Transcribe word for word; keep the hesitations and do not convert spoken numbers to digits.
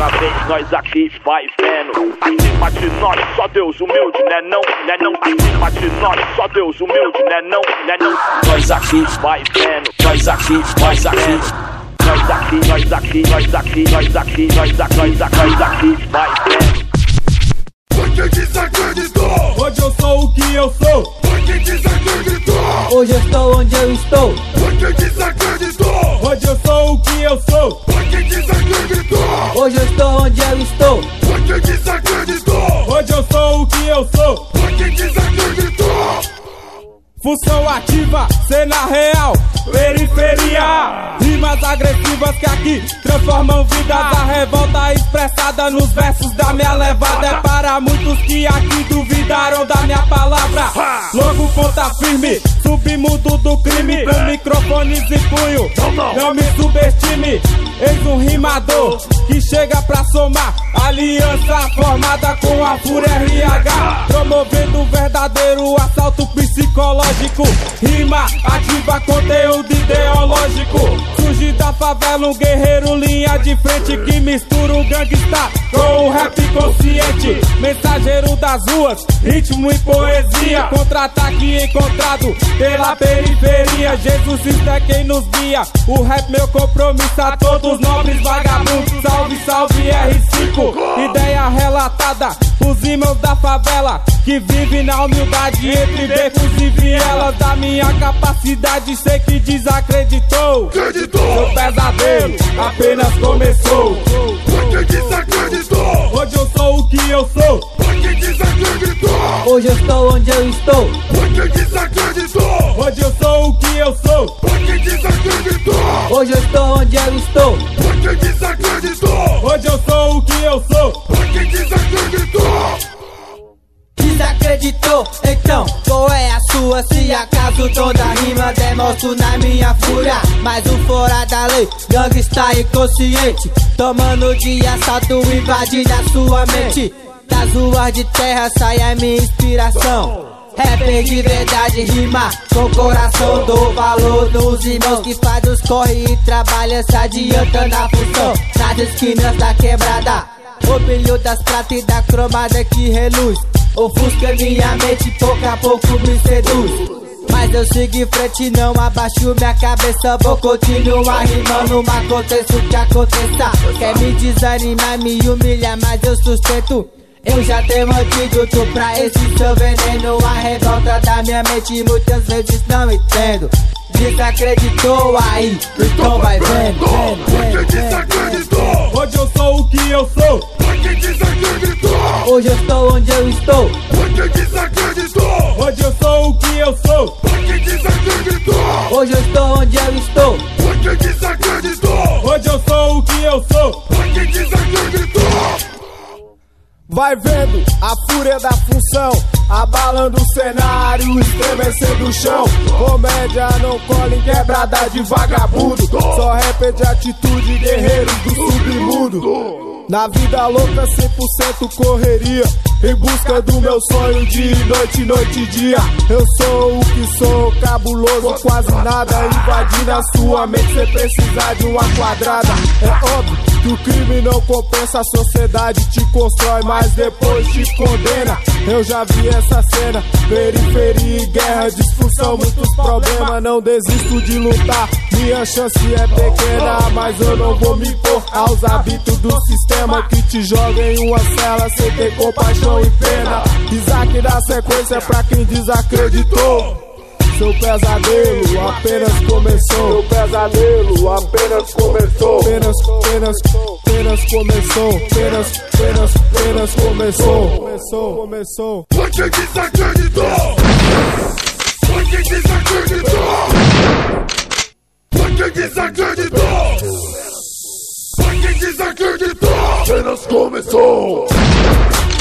uma vez, nós aqui vai vendo. Acima de nós, só Deus humilde, né não, né não. Acima de nós, só Deus humilde, né não, né não. Nós aqui vai vendo, nós aqui, nós aqui. Nós aqui, nós aqui, nós aqui, nós aqui, nós aqui, nós aqui, nós aqui vai vendo. Foi quem desacreditou. Hoje eu sou o que eu sou. Foi quem desacreditou. Hoje eu estou onde eu estou. Foi quem desacreditou. Hoje eu sou o que eu sou. Foi quem desacreditou. Hoje eu estou onde eu estou. Foi quem desacreditou. Hoje eu sou o que eu sou. Foi quem desacreditou. Função ativa, cena real, periferia. Rimas agressivas que aqui transformam vidas. A revolta expressada nos versos da minha levada. É para muitos que aqui duvidaram da minha palavra. Logo ponta firme, submundo do crime. Com microfones e punho, não me subestime. Eis um rimador que chega pra somar. Aliança formada com a Fúria R H, promovendo o verdadeiro assalto psicológico. Rima ativa, conteúdo ideológico. Surge da favela um guerreiro, linha de frente, que mistura o gangsta com o rap consciente. Mensageiro das ruas, ritmo e poesia. Contra-ataque encontrado pela periferia. Jesus Cristo é quem nos guia. O rap meu compromisso a todos nobres vagabundos. Salve, salve R cinco, ideia relatada. Os irmãos da favela que vivem na humildade entre becos e vielas. Da minha capacidade, sei que desacreditou. Acreditou. Seu pesadelo apenas começou. Foi quem desacreditou. Hoje eu sou o que eu sou. Foi quem desacreditou. Hoje eu estou onde eu estou. Foi quem desacreditou. Hoje eu sou o que eu sou. Foi quem desacreditou. Hoje eu estou onde eu estou. Foi quem desacreditou. Hoje eu sou o que eu sou. Foi quem desacreditou. Desacreditou, então qual é a sua? Se acaso toda rima demonstro na minha fúria. Mas o fora da lei, gangsta inconsciente, tomando de assalto, invadindo a sua mente. Das ruas de terra sai a minha inspiração. Rapper de verdade, rima com coração. Dou valor nos irmãos que faz os corre e trabalha, se adianta na função. Nas esquinas da quebrada, o brilho das pratas e da cromada que reluz. Ofusca minha mente, pouco a pouco me seduz. Mas eu sigo em frente, não abaixo minha cabeça. Vou continuar rimando, mas aconteça o que aconteça. Quer me desanimar, me humilhar, mas eu sustento. Eu já tenho antídoto pra esse seu veneno. A revolta da minha mente muitas vezes não entendo. Desacreditou aí, então vai vendo, vendo, Foi quem vendo, desacreditou. Hoje eu sou o que eu sou. Foi quem desacreditou. Hoje eu estou onde eu estou. Foi quem desacreditou. Hoje eu sou o que eu sou. Foi quem desacreditou. Hoje eu estou onde eu estou. Foi quem desacreditou. Hoje eu sou o que eu sou. Foi quem desacreditou. Vai vendo a fúria da função, abalando o cenário, estremecendo o chão. Comédia não cola em quebrada de vagabundo. Só rapper de atitude, guerreiros do submundo. Na vida louca, cem por cento correria, em busca do meu sonho de noite, noite e dia. Eu sou o que sou, cabuloso, quase nada, invadindo a sua mente sem precisar de uma quadrada. É óbvio que o crime não compensa, a sociedade te constrói, mas depois te condena. Eu já vi essa cena, periferia e guerra, disfunção, muitos problemas. Não desisto de lutar, minha chance é pequena, mas eu não vou me impor aos hábitos do sistema que te joga em uma cela sem ter compaixão e pena. Isaac dá sequência pra quem desacreditou. Seu pesadelo apenas começou. Seu pesadelo apenas começou. Apenas, apenas, apenas começou. Apenas, apenas, apenas começou. Começou, começou. Foi quem desacreditou. Foi quem desacreditou. Foi quem desacreditou. Foi quem desacreditou. Apenas começou.